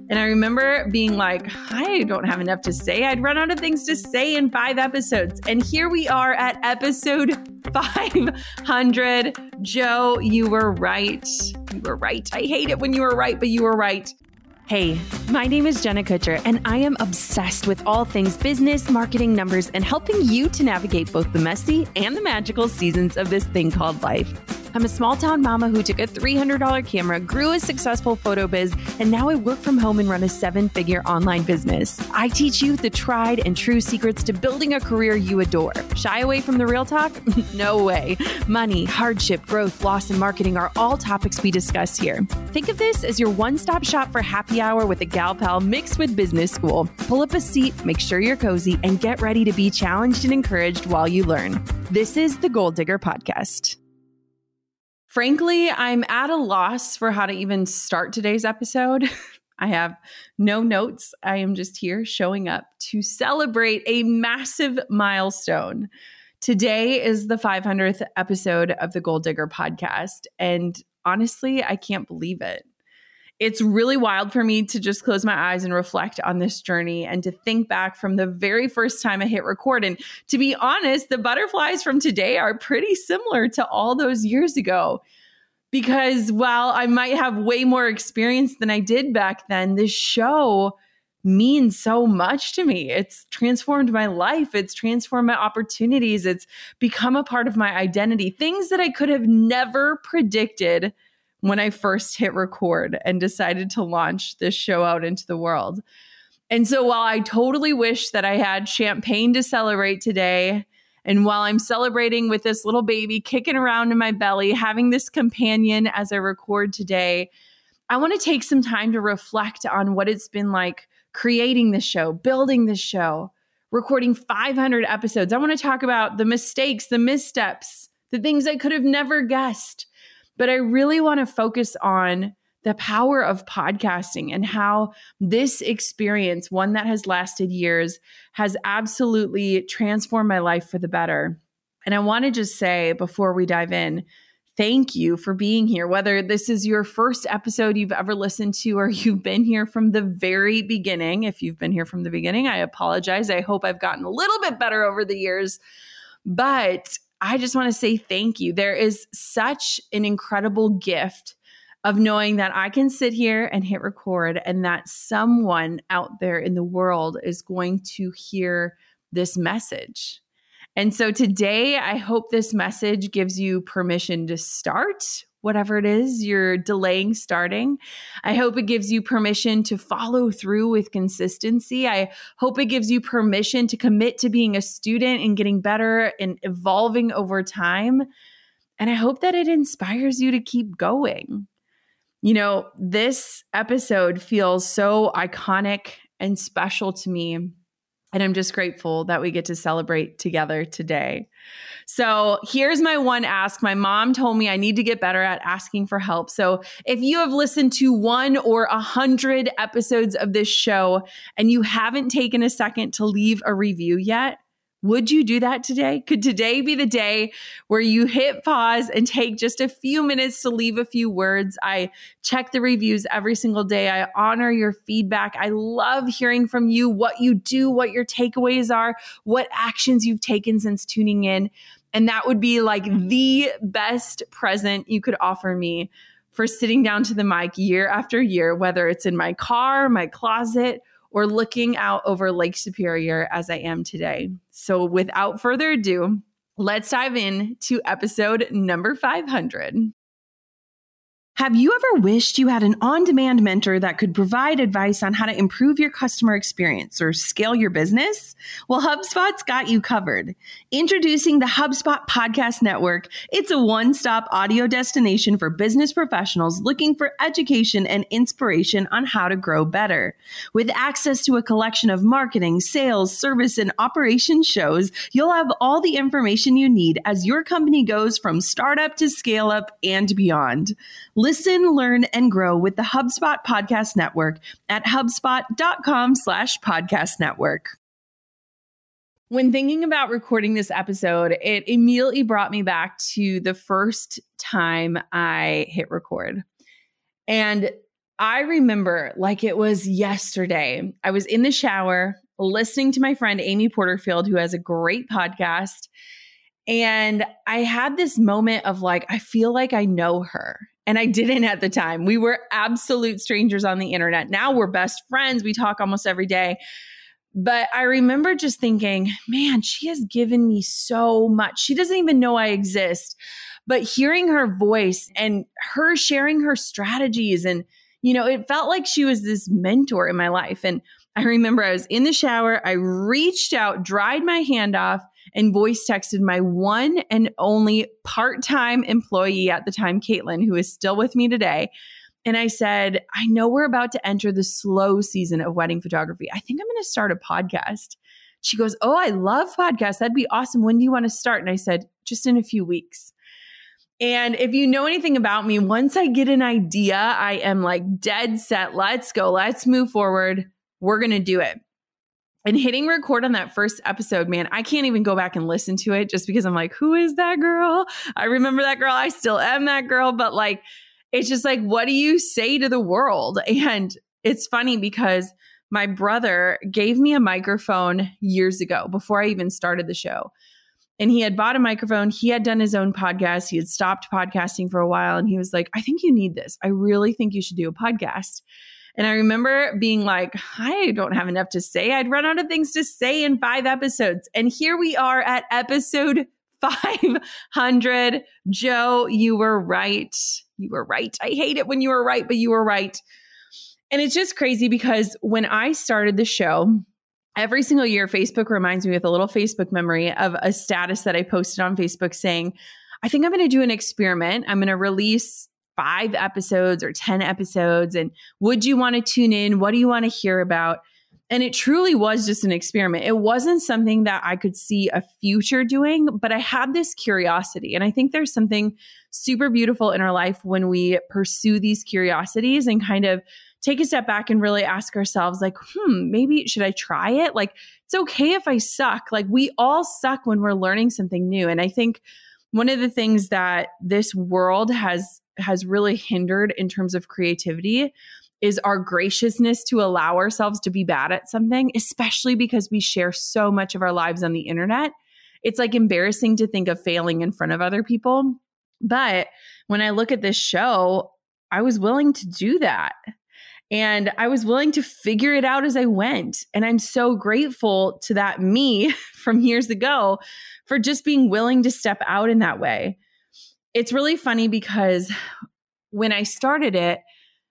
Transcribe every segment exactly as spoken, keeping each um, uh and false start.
And I remember being like, I don't have enough to say. I'd run out of things to say in five episodes. And here we are at episode five hundred. Joe, you were right. You were right. I hate it when you were right, but you were right. Hey, my name is Jenna Kutcher, and I am obsessed with all things business, marketing, numbers, and helping you to navigate both the messy and the magical seasons of this thing called life. I'm a small town mama who took a three hundred dollars camera, grew a successful photo biz, and now I work from home and run a seven-figure online business. I teach you the tried and true secrets to building a career you adore. Shy away from the real talk? No way. Money, hardship, growth, loss, and marketing are all topics we discuss here. Think of this as your one-stop shop for happy hour with a gal pal mixed with business school. Pull up a seat, make sure you're cozy, and get ready to be challenged and encouraged while you learn. This is the Goal Digger Podcast. Frankly, I'm at a loss for how to even start today's episode. I have no notes. I am just here showing up to celebrate a massive milestone. Today is the five hundredth episode of the Goal Digger Podcast. And honestly, I can't believe it. It's really wild for me to just close my eyes and reflect on this journey and to think back from the very first time I hit record. And to be honest, the butterflies from today are pretty similar to all those years ago. Because while I might have way more experience than I did back then, this show means so much to me. It's transformed my life. It's transformed my opportunities. It's become a part of my identity. Things that I could have never predicted when I first hit record and decided to launch this show out into the world. And so while I totally wish that I had champagne to celebrate today, and while I'm celebrating with this little baby kicking around in my belly, having this companion as I record today, I want to take some time to reflect on what it's been like creating this show, building this show, recording five hundred episodes. I want to talk about the mistakes, the missteps, the things I could have never guessed. But I really want to focus on the power of podcasting and how this experience, one that has lasted years, has absolutely transformed my life for the better. And I want to just say before we dive in, thank you for being here. Whether this is your first episode you've ever listened to or you've been here from the very beginning. If you've been here from the beginning, I apologize. I hope I've gotten a little bit better over the years. But I just want to say thank you. There is such an incredible gift of knowing that I can sit here and hit record and that someone out there in the world is going to hear this message. And so today, I hope this message gives you permission to start whatever it is you're delaying starting. I hope it gives you permission to follow through with consistency. I hope it gives you permission to commit to being a student and getting better and evolving over time. And I hope that it inspires you to keep going. You know, this episode feels so iconic and special to me. And I'm just grateful that we get to celebrate together today. So here's my one ask. My mom told me I need to get better at asking for help. So if you have listened to one or a hundred episodes of this show and you haven't taken a second to leave a review yet, would you do that today? Could today be the day where you hit pause and take just a few minutes to leave a few words? I check the reviews every single day. I honor your feedback. I love hearing from you, what you do, what your takeaways are, what actions you've taken since tuning in. And that would be like the best present you could offer me for sitting down to the mic year after year, whether it's in my car, my closet, or looking out over Lake Superior as I am today. So without further ado, let's dive in to episode number five hundred. Have you ever wished you had an on-demand mentor that could provide advice on how to improve your customer experience or scale your business? Well, HubSpot's got you covered. Introducing the HubSpot Podcast Network, it's a one-stop audio destination for business professionals looking for education and inspiration on how to grow better. With access to a collection of marketing, sales, service, and operations shows, you'll have all the information you need as your company goes from startup to scale up and beyond. Listen, learn, and grow with the HubSpot Podcast Network at HubSpot.com slash podcast network. When thinking about recording this episode, it immediately brought me back to the first time I hit record. And I remember like it was yesterday. I was in the shower listening to my friend Amy Porterfield, who has a great podcast. And I had this moment of like, I feel like I know her. And I didn't at the time. We were absolute strangers on the internet. Now we're best friends. We talk almost every day. But I remember just thinking, man, she has given me so much. She doesn't even know I exist. But hearing her voice and her sharing her strategies, and, you know, it felt like she was this mentor in my life. And I remember I was in the shower. I reached out, dried my hand off, and voice texted my one and only part-time employee at the time, Caitlin, who is still with me today. And I said, I know we're about to enter the slow season of wedding photography. I think I'm going to start a podcast. She goes, oh, I love podcasts. That'd be awesome. When do you want to start? And I said, just in a few weeks. And if you know anything about me, once I get an idea, I am like dead set. Let's go. Let's move forward. We're going to do it. And hitting record on that first episode, man, I can't even go back and listen to it just because I'm like, who is that girl? I remember that girl. I still am that girl. But like, it's just like, what do you say to the world? And it's funny because my brother gave me a microphone years ago before I even started the show. And he had bought a microphone. He had done his own podcast. He had stopped podcasting for a while. And he was like, I think you need this. I really think you should do a podcast. And I remember being like, I don't have enough to say. I'd run out of things to say in five episodes. And here we are at episode five hundred. Joe, you were right. You were right. I hate it when you were right, but you were right. And it's just crazy because when I started the show, every single year, Facebook reminds me with a little Facebook memory of a status that I posted on Facebook saying, I think I'm going to do an experiment. I'm going to release five episodes or ten episodes. And would you want to tune in? What do you want to hear about? And it truly was just an experiment. It wasn't something that I could see a future doing, but I had this curiosity. And I think there's something super beautiful in our life when we pursue these curiosities and kind of take a step back and really ask ourselves like, hmm, maybe should I try it? Like, it's okay if I suck. Like, we all suck when we're learning something new. And I think one of the things that this world has has really hindered in terms of creativity is our graciousness to allow ourselves to be bad at something, especially because we share so much of our lives on the internet. It's like embarrassing to think of failing in front of other people. But when I look at this show, I was willing to do that. And I was willing to figure it out as I went. And I'm so grateful to that me from years ago for just being willing to step out in that way. It's really funny because when I started it,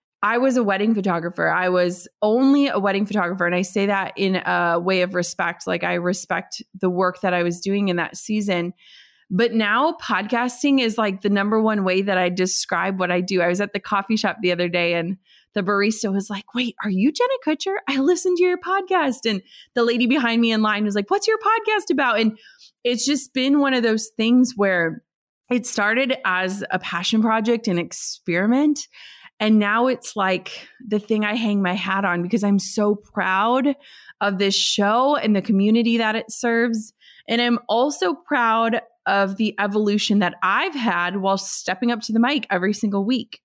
I was a wedding photographer. I was only a wedding photographer. And I say that in a way of respect. Like, I respect the work that I was doing in that season. But now podcasting is like the number one way that I describe what I do. I was at the coffee shop the other day and the barista was like, wait, are you Jenna Kutcher? I listened to your podcast. And the lady behind me in line was like, what's your podcast about? And it's just been one of those things where it started as a passion project, an experiment. And now it's like the thing I hang my hat on because I'm so proud of this show and the community that it serves. And I'm also proud of the evolution that I've had while stepping up to the mic every single week.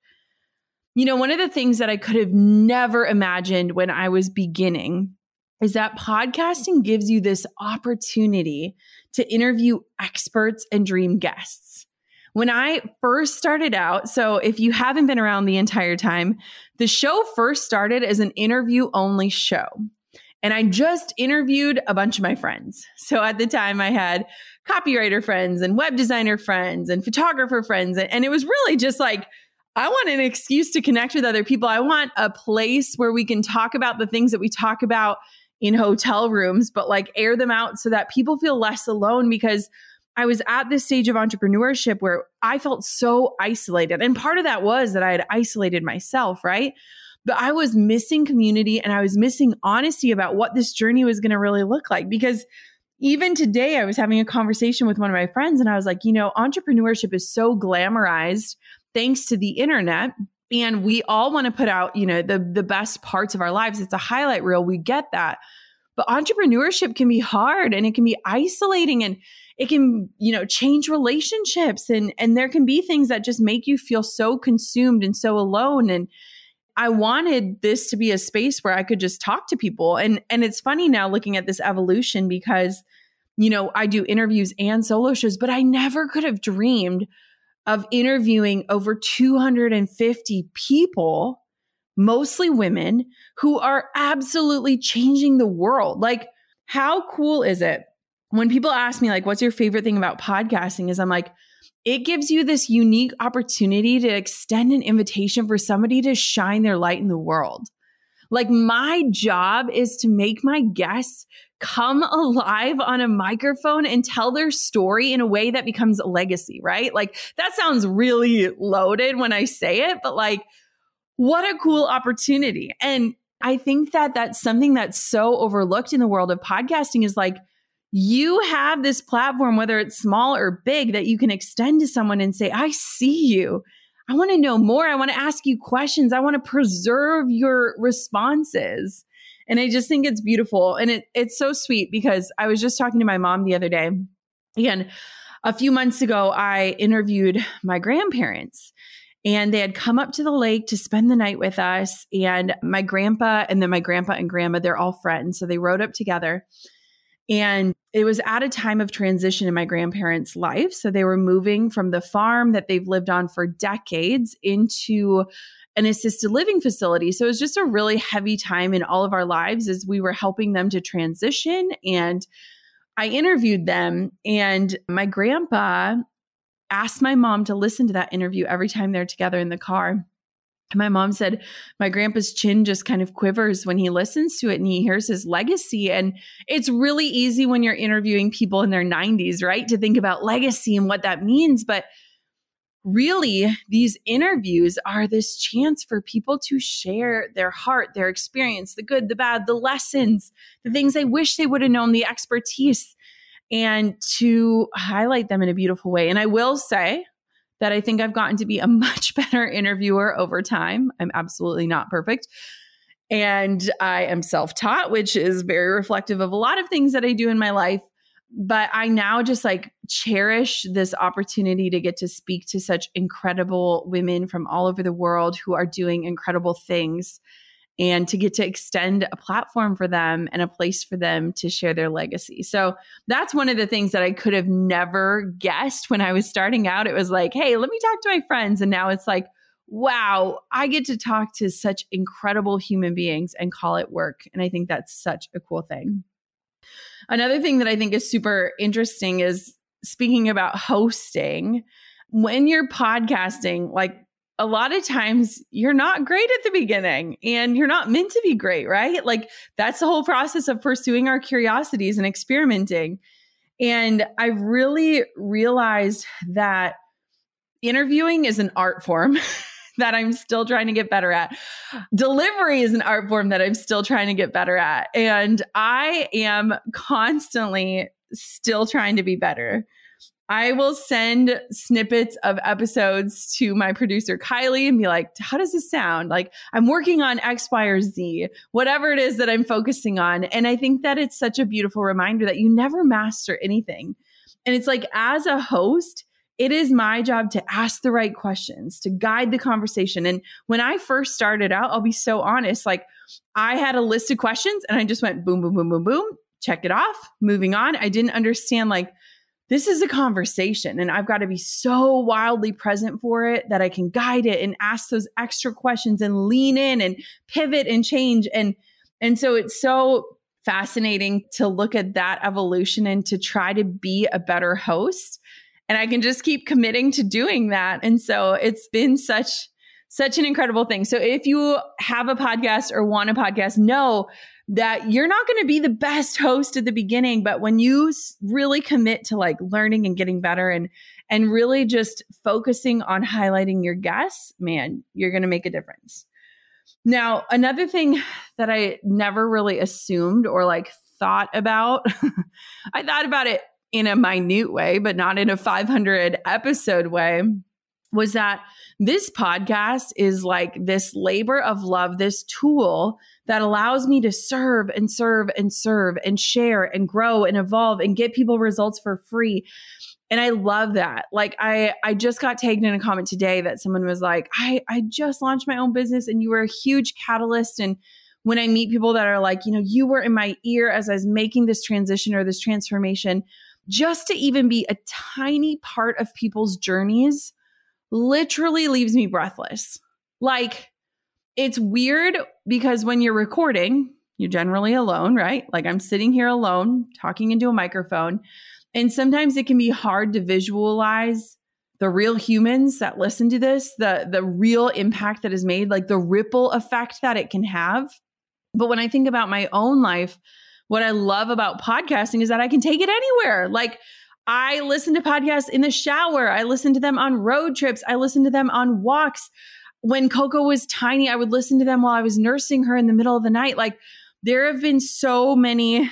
You know, one of the things that I could have never imagined when I was beginning is that podcasting gives you this opportunity to interview experts and dream guests. When I first started out, so if you haven't been around the entire time, the show first started as an interview-only show. And I just interviewed a bunch of my friends. So at the time I had copywriter friends and web designer friends and photographer friends. And it was really just like, I want an excuse to connect with other people. I want a place where we can talk about the things that we talk about in hotel rooms, but like air them out so that people feel less alone, because I was at this stage of entrepreneurship where I felt so isolated. And part of that was that I had isolated myself, right? But I was missing community and I was missing honesty about what this journey was going to really look like. Because even today, I was having a conversation with one of my friends and I was like, you know, entrepreneurship is so glamorized thanks to the internet. And we all want to put out, you know, the, the best parts of our lives. It's a highlight reel. We get that. But entrepreneurship can be hard and it can be isolating and it can, you know, change relationships. And, and there can be things that just make you feel so consumed and so alone. And I wanted this to be a space where I could just talk to people. And, and it's funny now looking at this evolution because, you know, I do interviews and solo shows, but I never could have dreamed of interviewing over two hundred fifty people, mostly women, who are absolutely changing the world. Like, how cool is it when people ask me, like, what's your favorite thing about podcasting? Is I'm like, it gives you this unique opportunity to extend an invitation for somebody to shine their light in the world. Like, my job is to make my guests come alive on a microphone and tell their story in a way that becomes a legacy, right? Like, that sounds really loaded when I say it, but like, what a cool opportunity. And I think that that's something that's so overlooked in the world of podcasting is like, you have this platform, whether it's small or big, that you can extend to someone and say, I see you. I want to know more. I want to ask you questions. I want to preserve your responses. And I just think it's beautiful. And it, it's so sweet because I was just talking to my mom the other day. Again, a few months ago, I interviewed my grandparents and they had come up to the lake to spend the night with us. And my grandpa and then my grandpa and grandma, they're all friends. So they rode up together. And it was at a time of transition in my grandparents' life. So they were moving from the farm that they've lived on for decades into an assisted living facility. So it was just a really heavy time in all of our lives as we were helping them to transition. And I interviewed them, and my grandpa asked my mom to listen to that interview every time they're together in the car. And my mom said, my grandpa's chin just kind of quivers when he listens to it and he hears his legacy. And it's really easy when you're interviewing people in their nineties, right? To think about legacy and what that means. But really, these interviews are this chance for people to share their heart, their experience, the good, the bad, the lessons, the things they wish they would have known, the expertise, and to highlight them in a beautiful way. And I will say that I think I've gotten to be a much better interviewer over time. I'm absolutely not perfect. And I am self-taught, which is very reflective of a lot of things that I do in my life. But I now just like cherish this opportunity to get to speak to such incredible women from all over the world who are doing incredible things, and to get to extend a platform for them and a place for them to share their legacy. So that's one of the things that I could have never guessed when I was starting out. It was like, hey, let me talk to my friends. And now it's like, wow, I get to talk to such incredible human beings and call it work. And I think that's such a cool thing. Another thing that I think is super interesting is speaking about hosting. When you're podcasting, like a lot of times you're not great at the beginning and you're not meant to be great, right? Like that's the whole process of pursuing our curiosities and experimenting. And I really realized that interviewing is an art form that I'm still trying to get better at. Delivery is an art form that I'm still trying to get better at. And I am constantly still trying to be better. I will send snippets of episodes to my producer, Kylie, and be like, how does this sound? Like, I'm working on X, Y, or Z, whatever it is that I'm focusing on. And I think that it's such a beautiful reminder that you never master anything. And it's like, as a host, it is my job to ask the right questions, to guide the conversation. And when I first started out, I'll be so honest, like I had a list of questions and I just went boom, boom, boom, boom, boom, check it off, moving on. I didn't understand like, this is a conversation and I've got to be so wildly present for it that I can guide it and ask those extra questions and lean in and pivot and change. And, and so it's so fascinating to look at that evolution and to try to be a better host. And I can just keep committing to doing that. And so it's been such, such an incredible thing. So if you have a podcast or want a podcast, know that you're not going to be the best host at the beginning, but when you really commit to like learning and getting better and, and really just focusing on highlighting your guests, man, you're going to make a difference. Now, another thing that I never really assumed or like thought about, I thought about it in a minute way, but not in a five hundred episode way, was that this podcast is like this labor of love, this tool that allows me to serve and serve and serve and share and grow and evolve and get people results for free. And I love that. Like I, I just got tagged in a comment today that someone was like, I, I just launched my own business and you were a huge catalyst. And when I meet people that are like, you know, you were in my ear as I was making this transition or this transformation, just to even be a tiny part of people's journeys literally leaves me breathless. Like it's weird because when you're recording, you're generally alone, right? Like I'm sitting here alone talking into a microphone. And sometimes it can be hard to visualize the real humans that listen to this, the, the real impact that is made, like the ripple effect that it can have. But when I think about my own life, what I love about podcasting is that I can take it anywhere. Like I listen to podcasts in the shower. I listen to them on road trips. I listen to them on walks. When Coco was tiny, I would listen to them while I was nursing her in the middle of the night. Like there have been so many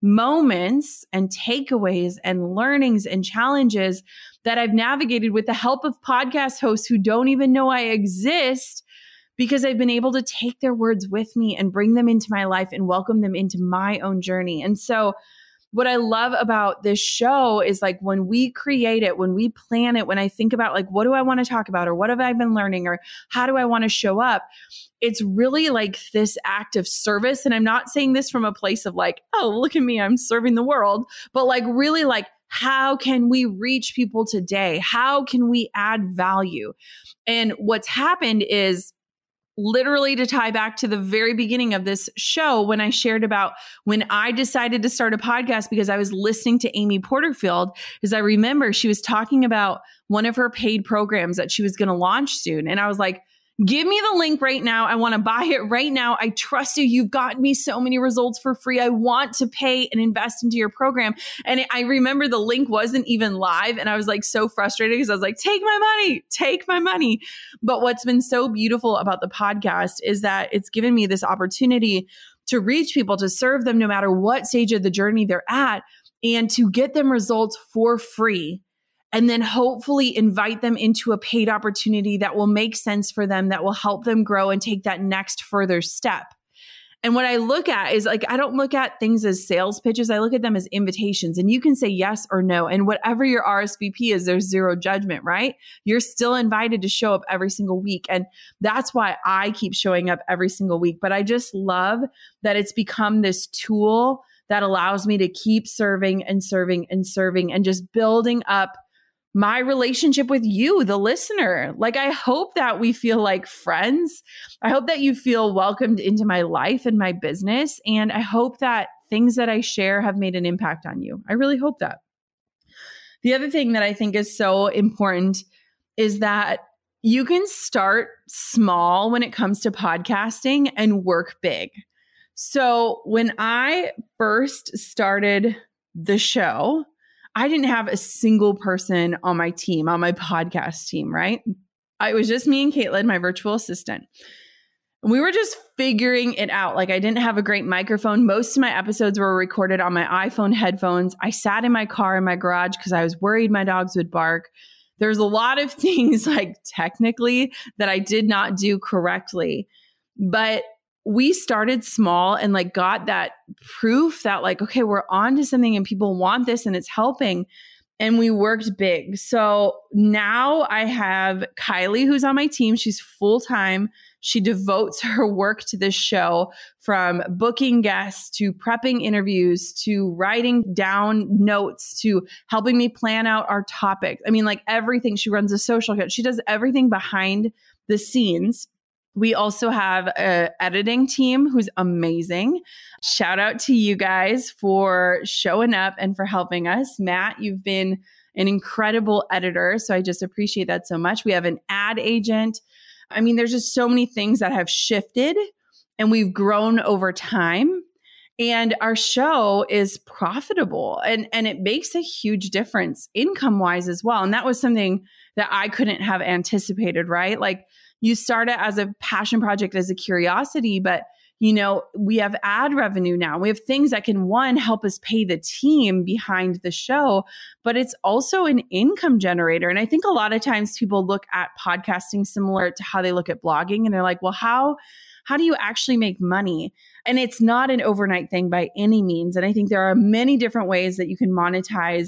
moments and takeaways and learnings and challenges that I've navigated with the help of podcast hosts who don't even know I exist, because I've been able to take their words with me and bring them into my life and welcome them into my own journey. And so what I love about this show is like when we create it, when we plan it, when I think about like, what do I want to talk about? Or what have I been learning? Or how do I want to show up? It's really like this act of service. And I'm not saying this from a place of like, oh, look at me, I'm serving the world, but like really like, how can we reach people today? How can we add value? And what's happened is, literally to tie back to the very beginning of this show, when I shared about when I decided to start a podcast because I was listening to Amy Porterfield, is I remember she was talking about one of her paid programs that she was going to launch soon. And I was like, give me the link right now. I want to buy it right now. I trust you. You've gotten me so many results for free. I want to pay and invest into your program. And I remember the link wasn't even live. And I was like so frustrated because I was like, take my money, take my money. But what's been so beautiful about the podcast is that it's given me this opportunity to reach people, to serve them no matter what stage of the journey they're at, and to get them results for free. And then hopefully invite them into a paid opportunity that will make sense for them, that will help them grow and take that next further step. And what I look at is like, I don't look at things as sales pitches. I look at them as invitations, and you can say yes or no. And whatever your R S V P is, there's zero judgment, right? You're still invited to show up every single week. And that's why I keep showing up every single week. But I just love that it's become this tool that allows me to keep serving and serving and serving and just building up my relationship with you, the listener. Like, I hope that we feel like friends. I hope that you feel welcomed into my life and my business. And I hope that things that I share have made an impact on you. I really hope that. The other thing that I think is so important is that you can start small when it comes to podcasting and work big. So when I first started the show, I didn't have a single person on my team, on my podcast team, right? It was just me and Caitlin, my virtual assistant. And we were just figuring it out. Like, I didn't have a great microphone. Most of my episodes were recorded on my iPhone headphones. I sat in my car in my garage because I was worried my dogs would bark. There's a lot of things like technically that I did not do correctly. But we started small and like got that proof that like, okay, we're on to something and people want this and it's helping. And we worked big. So now I have Kylie, who's on my team. She's full-time. She devotes her work to this show, from booking guests to prepping interviews to writing down notes to helping me plan out our topics. I mean, like everything. She runs a social account. She does everything behind the scenes. We also have an editing team who's amazing. Shout out to you guys for showing up and for helping us. Matt, you've been an incredible editor, so I just appreciate that so much. We have an ad agent. I mean, there's just so many things that have shifted and we've grown over time. And our show is profitable and, and it makes a huge difference income-wise as well. And that was something that I couldn't have anticipated, right? Like, you start it as a passion project, as a curiosity, but you know, we have ad revenue now. We have things that can, one, help us pay the team behind the show, but it's also an income generator. And I think a lot of times people look at podcasting similar to how they look at blogging, and they're like, well, how, how do you actually make money? And it's not an overnight thing by any means. And I think there are many different ways that you can monetize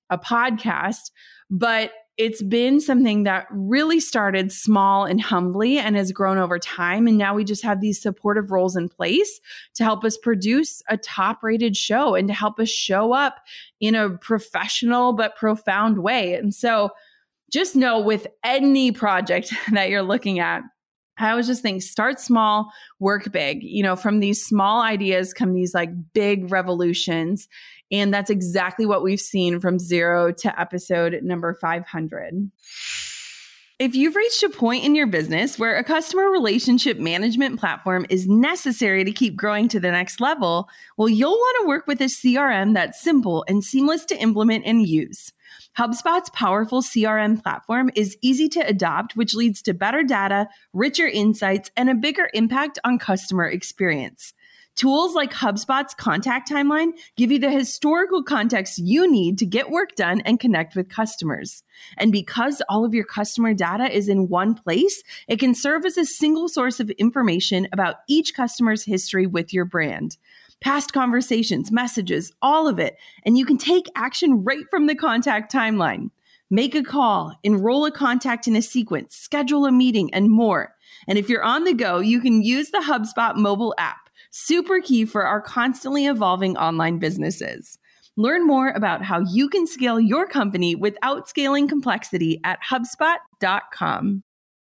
a podcast, but it's been something that really started small and humbly and has grown over time. And now we just have these supportive roles in place to help us produce a top-rated show and to help us show up in a professional but profound way. And so just know with any project that you're looking at, I always just think start small, work big. You know, from these small ideas come these like big revolutions. And that's exactly what we've seen from zero to episode number five hundred. If you've reached a point in your business where a customer relationship management platform is necessary to keep growing to the next level, well, you'll want to work with a C R M that's simple and seamless to implement and use. HubSpot's powerful C R M platform is easy to adopt, which leads to better data, richer insights, and a bigger impact on customer experience. Tools like HubSpot's contact timeline give you the historical context you need to get work done and connect with customers. And because all of your customer data is in one place, it can serve as a single source of information about each customer's history with your brand. Past conversations, messages, all of it. And you can take action right from the contact timeline. Make a call, enroll a contact in a sequence, schedule a meeting, and more. And if you're on the go, you can use the HubSpot mobile app. Super key for our constantly evolving online businesses. Learn more about how you can scale your company without scaling complexity at HubSpot dot com.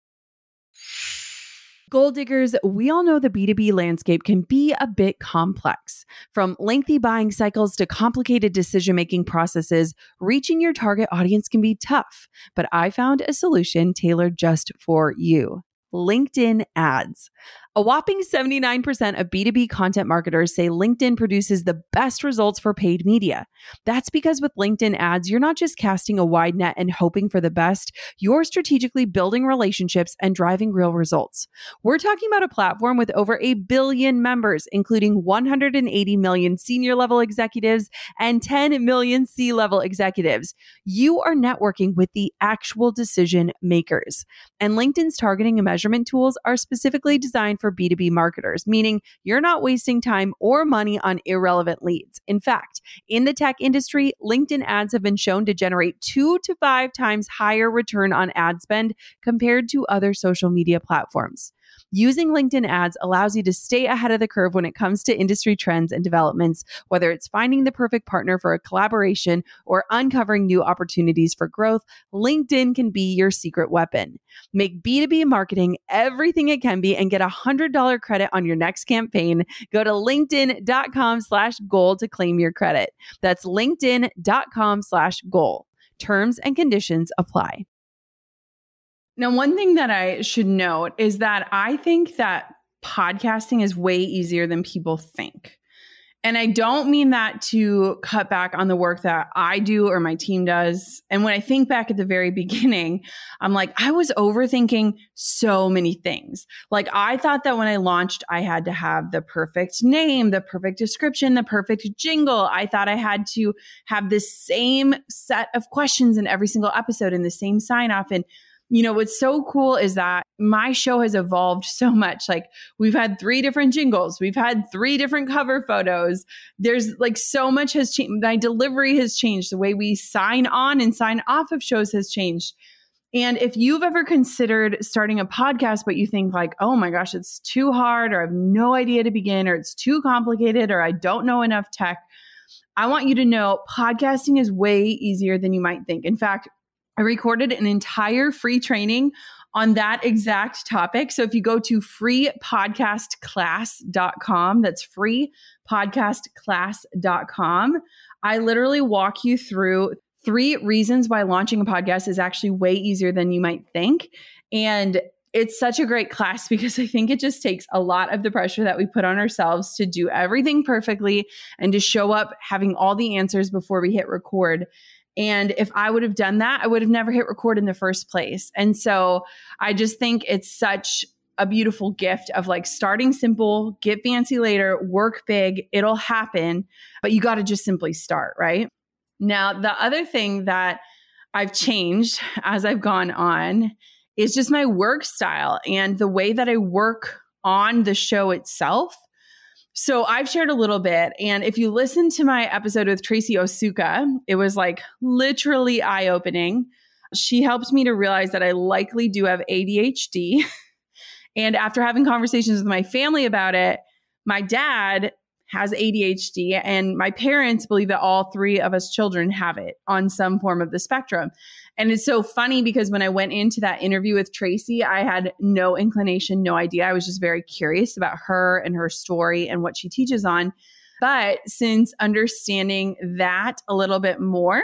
Goal diggers, we all know the B two B landscape can be a bit complex. From lengthy buying cycles to complicated decision-making processes, reaching your target audience can be tough. But I found a solution tailored just for you. LinkedIn ads. A whopping seventy-nine percent of B two B content marketers say LinkedIn produces the best results for paid media. That's because with LinkedIn ads, you're not just casting a wide net and hoping for the best, you're strategically building relationships and driving real results. We're talking about a platform with over a billion members, including one hundred eighty million senior level executives and ten million C-level executives. You are networking with the actual decision makers. And LinkedIn's targeting and measurement tools are specifically designed for B two B marketers, meaning you're not wasting time or money on irrelevant leads. In fact, in the tech industry, LinkedIn ads have been shown to generate two to five times higher return on ad spend compared to other social media platforms. Using LinkedIn ads allows you to stay ahead of the curve when it comes to industry trends and developments, whether it's finding the perfect partner for a collaboration or uncovering new opportunities for growth. LinkedIn can be your secret weapon. Make B two B marketing everything it can be and get a one hundred dollars credit on your next campaign. Go to linkedin.com slash goal to claim your credit. That's linkedin.com slash goal. Terms and conditions apply. Now, one thing that I should note is that I think that podcasting is way easier than people think. And I don't mean that to cut back on the work that I do or my team does. And when I think back at the very beginning, I'm like, I was overthinking so many things. Like I thought that when I launched, I had to have the perfect name, the perfect description, the perfect jingle. I thought I had to have the same set of questions in every single episode and the same sign off. And you know, what's so cool is that my show has evolved so much. Like we've had three different jingles. We've had three different cover photos. There's like so much has changed. My delivery has changed. The way we sign on and sign off of shows has changed. And if you've ever considered starting a podcast, but you think like, oh my gosh, it's too hard, or I have no idea to begin, or it's too complicated, or I don't know enough tech, I want you to know podcasting is way easier than you might think. In fact, I recorded an entire free training on that exact topic. So if you go to free podcast class dot com, that's free podcast class dot com, I literally walk you through three reasons why launching a podcast is actually way easier than you might think. And it's such a great class because I think it just takes a lot of the pressure that we put on ourselves to do everything perfectly and to show up having all the answers before we hit record. And if I would have done that, I would have never hit record in the first place. And so I just think it's such a beautiful gift of like starting simple, get fancy later, work big, it'll happen, but you got to just simply start, right? Now, the other thing that I've changed as I've gone on is just my work style and the way that I work on the show itself. So I've shared a little bit. And if you listen to my episode with Tracy Osuka, it was like literally eye-opening. She helped me to realize that I likely do have A D H D. And after having conversations with my family about it, my dad has A D H D and my parents believe that all three of us children have it on some form of the spectrum. And it's so funny because when I went into that interview with Tracy, I had no inclination, no idea. I was just very curious about her and her story and what she teaches on. But since understanding that a little bit more,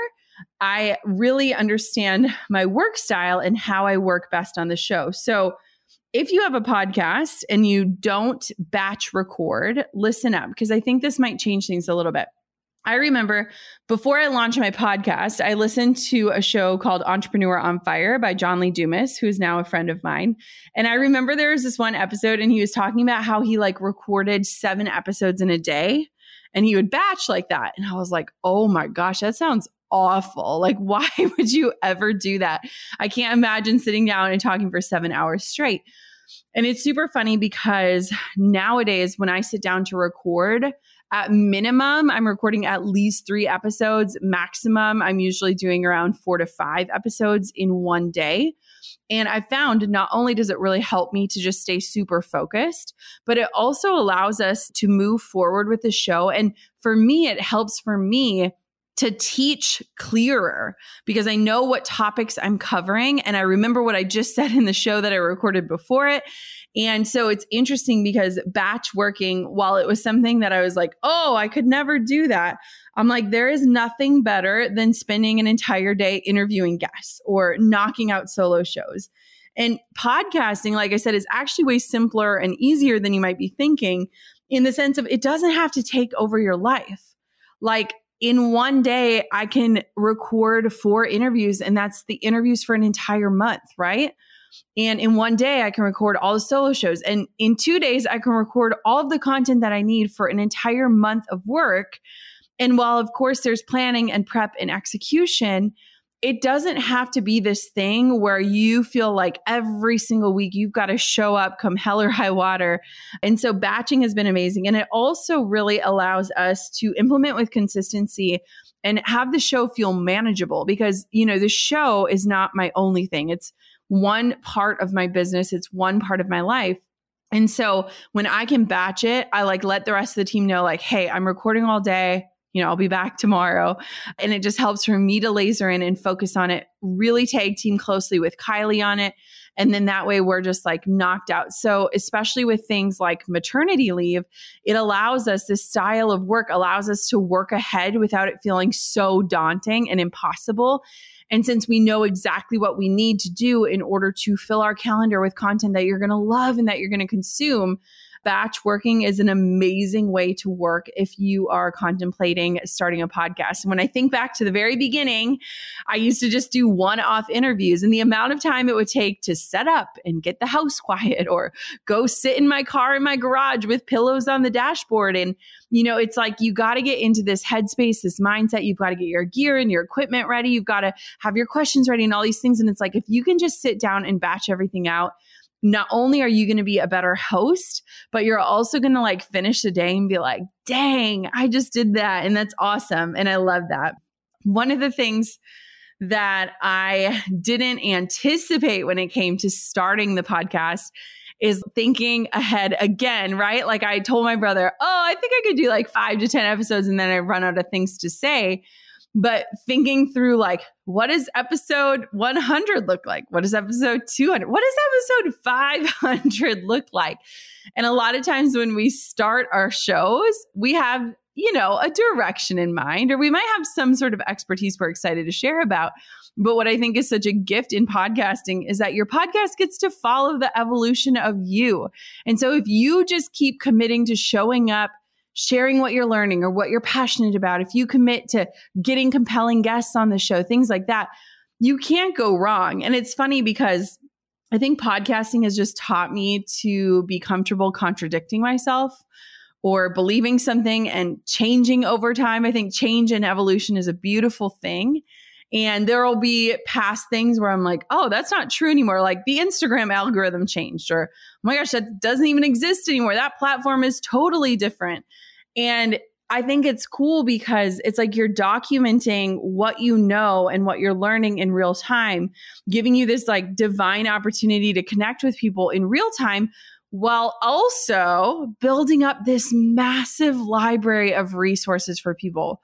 I really understand my work style and how I work best on the show. So if you have a podcast and you don't batch record, listen up, because I think this might change things a little bit. I remember before I launched my podcast, I listened to a show called Entrepreneur on Fire by John Lee Dumas, who is now a friend of mine. And I remember there was this one episode and he was talking about how he like recorded seven episodes in a day and he would batch like that. And I was like, oh my gosh, that sounds awful. Like, why would you ever do that? I can't imagine sitting down and talking for seven hours straight. And it's super funny because nowadays when I sit down to record, at minimum, I'm recording at least three episodes. Maximum, I'm usually doing around four to five episodes in one day. And I found not only does it really help me to just stay super focused, but it also allows us to move forward with the show. And for me, it helps for me to teach clearer because I know what topics I'm covering. And I remember what I just said in the show that I recorded before it. And so it's interesting because batch working, while it was something that I was like, oh, I could never do that. I'm like, there is nothing better than spending an entire day interviewing guests or knocking out solo shows. And podcasting, like I said, is actually way simpler and easier than you might be thinking in the sense of it doesn't have to take over your life. Like, in one day, I can record four interviews, and that's the interviews for an entire month, right? And in one day, I can record all the solo shows. And in two days, I can record all of the content that I need for an entire month of work. And while, of course, there's planning and prep and execution, it doesn't have to be this thing where you feel like every single week you've got to show up come hell or high water. And so batching has been amazing. And it also really allows us to implement with consistency and have the show feel manageable because, you know, the show is not my only thing. It's one part of my business. It's one part of my life. And so when I can batch it, I like let the rest of the team know like, hey, I'm recording all day. You know, I'll be back tomorrow. And it just helps for me to laser in and focus on it, really tag team closely with Kylie on it. And then that way we're just like knocked out. So especially with things like maternity leave, it allows us, this style of work allows us to work ahead without it feeling so daunting and impossible. And since we know exactly what we need to do in order to fill our calendar with content that you're going to love and that you're going to consume, batch working is an amazing way to work if you are contemplating starting a podcast. And when I think back to the very beginning, I used to just do one-off interviews and the amount of time it would take to set up and get the house quiet or go sit in my car in my garage with pillows on the dashboard. And, you know, it's like you got to get into this headspace, this mindset. You've got to get your gear and your equipment ready. You've got to have your questions ready and all these things. And it's like, if you can just sit down and batch everything out, not only are you going to be a better host, but you're also going to like finish the day and be like, dang, I just did that. And that's awesome. And I love that. One of the things that I didn't anticipate when it came to starting the podcast is thinking ahead again, right? Like I told my brother, oh, I think I could do like five to ten episodes and then I run out of things to say. But thinking through like, what does episode one hundred look like? What does episode two hundred? What does episode five hundred look like? And a lot of times when we start our shows, we have, you know, a direction in mind, or we might have some sort of expertise we're excited to share about. But what I think is such a gift in podcasting is that your podcast gets to follow the evolution of you. And so if you just keep committing to showing up, sharing what you're learning or what you're passionate about, if you commit to getting compelling guests on the show, things like that, you can't go wrong. And it's funny because I think podcasting has just taught me to be comfortable contradicting myself or believing something and changing over time. I think change and evolution is a beautiful thing. And there will be past things where I'm like, oh, that's not true anymore. Like the Instagram algorithm changed, or oh my gosh, that doesn't even exist anymore. That platform is totally different. And I think it's cool because it's like you're documenting what you know and what you're learning in real time, giving you this like divine opportunity to connect with people in real time, while also building up this massive library of resources for people.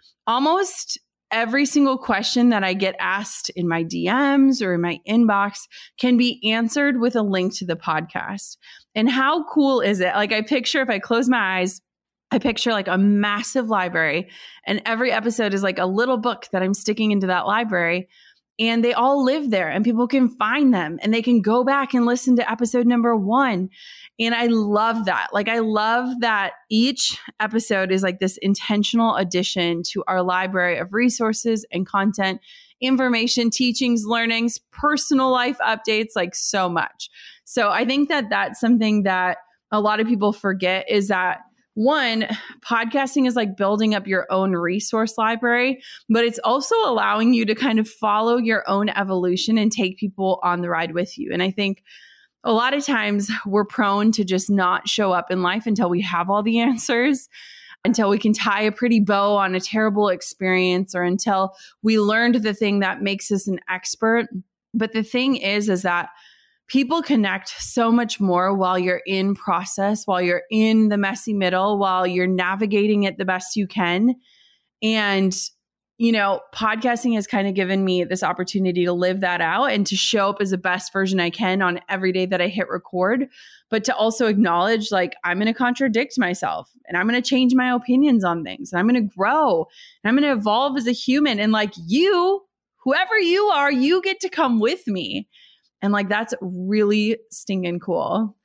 Almost every single question that I get asked in my D Ms or in my inbox can be answered with a link to the podcast. And how cool is it? Like I picture, if I close my eyes, I picture like a massive library, and every episode is like a little book that I'm sticking into that library, and they all live there and people can find them and they can go back and listen to episode number one. And I love that. Like, I love that each episode is like this intentional addition to our library of resources and content, information, teachings, learnings, personal life updates, like so much. So I think that that's something that a lot of people forget, is that one, podcasting is like building up your own resource library, but it's also allowing you to kind of follow your own evolution and take people on the ride with you. And I think a lot of times we're prone to just not show up in life until we have all the answers, until we can tie a pretty bow on a terrible experience, or until we learned the thing that makes us an expert. But the thing is, is that people connect so much more while you're in process, while you're in the messy middle, while you're navigating it the best you can. And, you know, podcasting has kind of given me this opportunity to live that out and to show up as the best version I can on every day that I hit record, but to also acknowledge, like, I'm going to contradict myself and I'm going to change my opinions on things, and I'm going to grow and I'm going to evolve as a human. And like you, whoever you are, you get to come with me. And like, that's really stinking cool.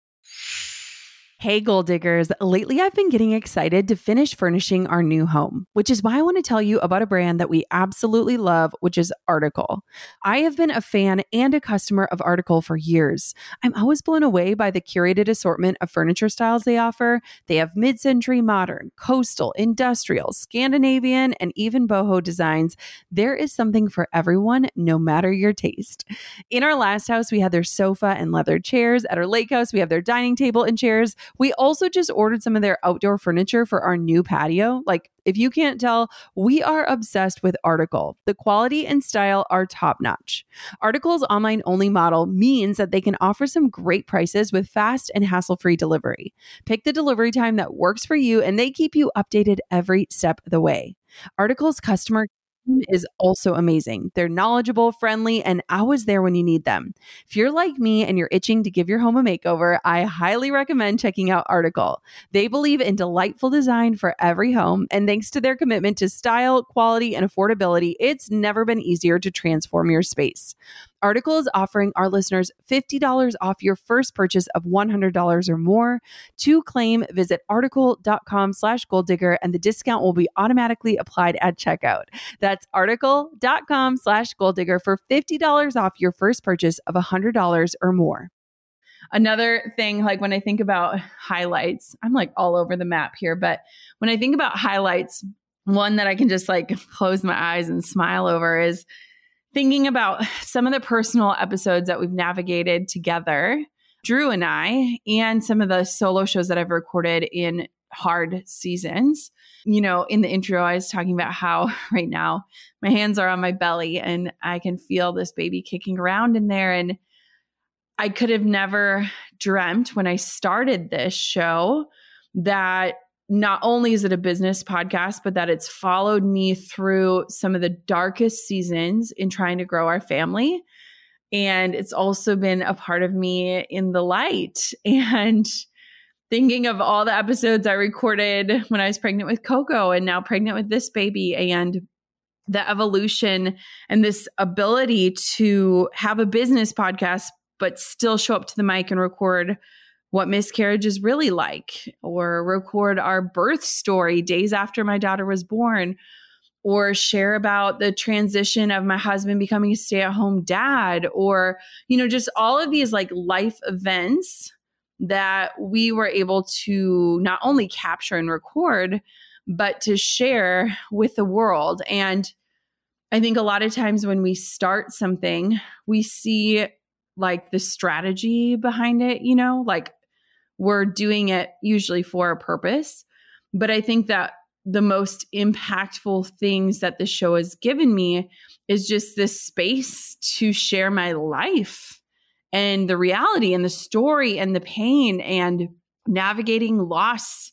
Hey, goal diggers. Lately, I've been getting excited to finish furnishing our new home, which is why I want to tell you about a brand that we absolutely love, which is Article. I have been a fan and a customer of Article for years. I'm always blown away by the curated assortment of furniture styles they offer. They have mid-century modern, coastal, industrial, Scandinavian, and even boho designs. There is something for everyone, no matter your taste. In our last house, we had their sofa and leather chairs. At our lake house, we have their dining table and chairs. We also just ordered some of their outdoor furniture for our new patio. Like, if you can't tell, we are obsessed with Article. The quality and style are top notch. Article's online only model means that they can offer some great prices with fast and hassle-free delivery. Pick the delivery time that works for you, and they keep you updated every step of the way. Article's customer is also amazing. They're knowledgeable, friendly, and always there when you need them. If you're like me and you're itching to give your home a makeover, I highly recommend checking out Article. They believe in delightful design for every home, and thanks to their commitment to style, quality, and affordability, it's never been easier to transform your space. Article is offering our listeners fifty dollars off your first purchase of one hundred dollars or more. To claim, visit article.com slash goal digger, and the discount will be automatically applied at checkout. That's article.com slash goal digger for fifty dollars off your first purchase of one hundred dollars or more. Another thing, like when I think about highlights, I'm like all over the map here, but when I think about highlights, one that I can just like close my eyes and smile over is thinking about some of the personal episodes that we've navigated together, Drew and I, and some of the solo shows that I've recorded in hard seasons. You know, in the intro, I was talking about how right now my hands are on my belly and I can feel this baby kicking around in there. And I could have never dreamt when I started this show that not only is it a business podcast, but that it's followed me through some of the darkest seasons in trying to grow our family. And it's also been a part of me in the light. And thinking of all the episodes I recorded when I was pregnant with Coco and now pregnant with this baby, and the evolution and this ability to have a business podcast, but still show up to the mic and record what miscarriage is really like, or record our birth story days after my daughter was born, or share about the transition of my husband becoming a stay-at-home dad, or, you know, just all of these like life events that we were able to not only capture and record, but to share with the world. And I think a lot of times when we start something, we see like the strategy behind it, you know, like we're doing it usually for a purpose. But I think that the most impactful things that the show has given me is just this space to share my life and the reality and the story and the pain and navigating loss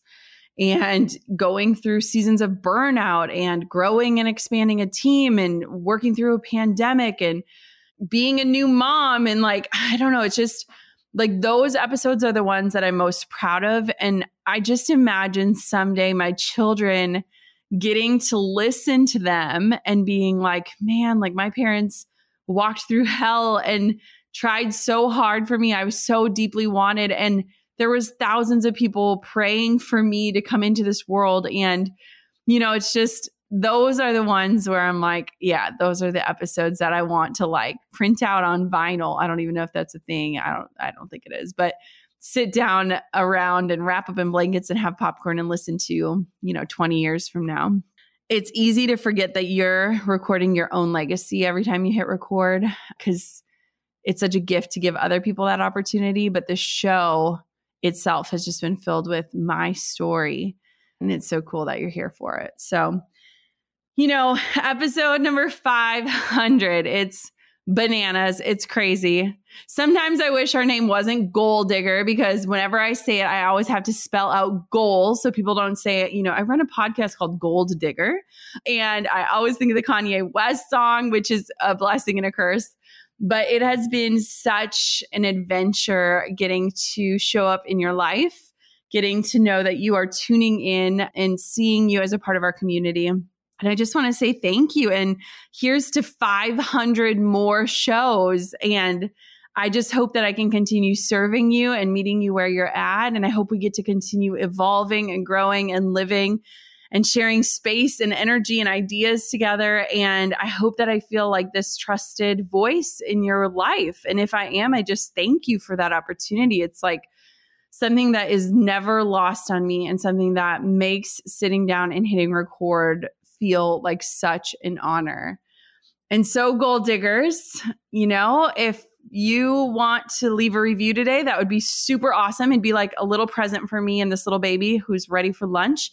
and going through seasons of burnout and growing and expanding a team and working through a pandemic and being a new mom. And like, I don't know, it's just like those episodes are the ones that I'm most proud of. And I just imagine someday my children getting to listen to them and being like, man, like my parents walked through hell and tried so hard for me. I was so deeply wanted. And there was thousands of people praying for me to come into this world. And, you know, it's just, those are the ones where I'm like, yeah, those are the episodes that I want to like print out on vinyl. I don't even know if that's a thing. I don't, I don't think it is, but sit down around and wrap up in blankets and have popcorn and listen to, you know, twenty years from now. It's easy to forget that you're recording your own legacy every time you hit record because it's such a gift to give other people that opportunity. But the show itself has just been filled with my story. And it's so cool that you're here for it. So, you know, episode number five hundred, it's bananas. It's crazy. Sometimes I wish our name wasn't Goal Digger because whenever I say it, I always have to spell out goal so people don't say it. You know, I run a podcast called Gold Digger, and I always think of the Kanye West song, which is a blessing and a curse. But it has been such an adventure getting to show up in your life, getting to know that you are tuning in and seeing you as a part of our community. And I just want to say thank you. And here's to five hundred more shows. And I just hope that I can continue serving you and meeting you where you're at. And I hope we get to continue evolving and growing and living and sharing space and energy and ideas together. And I hope that I feel like this trusted voice in your life. And if I am, I just thank you for that opportunity. It's like something that is never lost on me and something that makes sitting down and hitting record feel like such an honor. And so, Goal Diggers, you know, if you want to leave a review today, that would be super awesome. It'd be like a little present for me and this little baby who's ready for lunch.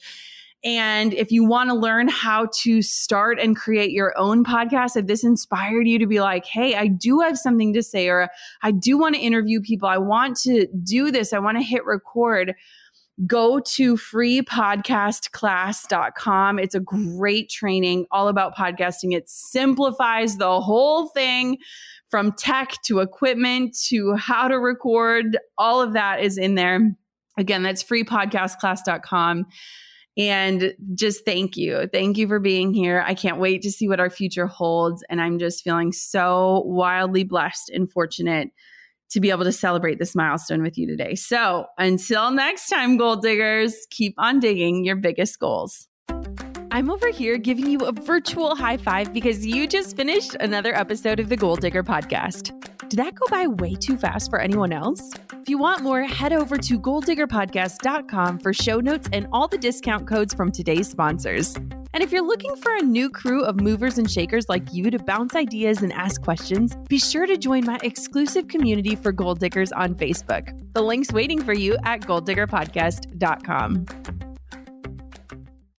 And if you want to learn how to start and create your own podcast, if this inspired you to be like, hey, I do have something to say, or I do want to interview people, I want to do this, I want to hit record, go to free podcast class dot com. It's a great training all about podcasting. It simplifies the whole thing from tech to equipment to how to record. All of that is in there. Again, that's free podcast class dot com. And just thank you. Thank you for being here. I can't wait to see what our future holds. And I'm just feeling so wildly blessed and fortunate to be able to celebrate this milestone with you today. So until next time, Goal Diggers, keep on digging your biggest goals. I'm over here giving you a virtual high five because you just finished another episode of the Goal Digger podcast. Did that go by way too fast for anyone else? If you want more, head over to goal digger podcast dot com for show notes and all the discount codes from today's sponsors. And if you're looking for a new crew of movers and shakers like you to bounce ideas and ask questions, be sure to join my exclusive community for Goal Diggers on Facebook. The link's waiting for you at goal digger podcast dot com.